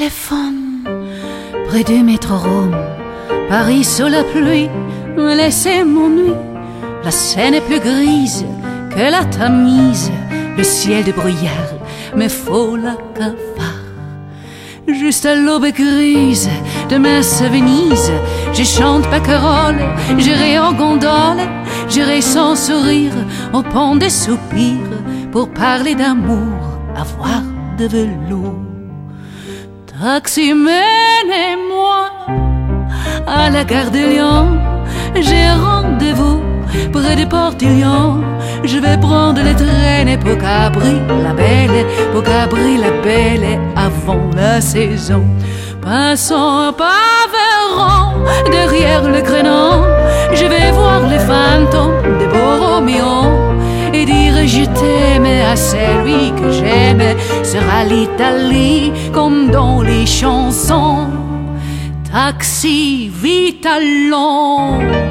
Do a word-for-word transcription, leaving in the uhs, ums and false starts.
téléphone près du métro Rome, Paris sous la pluie, laissez mon nuit. La Seine est plus grise que la Tamise, le ciel de brouillard me faut la cafard. Juste à l'aube grise de Metz à Venise, je chante Baccarole, j'irai en gondole, j'irai sans sourire au pont des soupirs pour parler d'amour, avoir de velours. Taxi, menez-moi à la gare de Lyon, j'ai rendez-vous près du Portillon. Je vais prendre les traînées pour Capri la Belle, pour Capri la Belle avant la saison. Passons par Véron, derrière le créneau, je vais voir les fantômes de Borromeo et dire je t'aime à celui que j'aime sera l'Italie comme dans les chansons. Taxi, vite allons.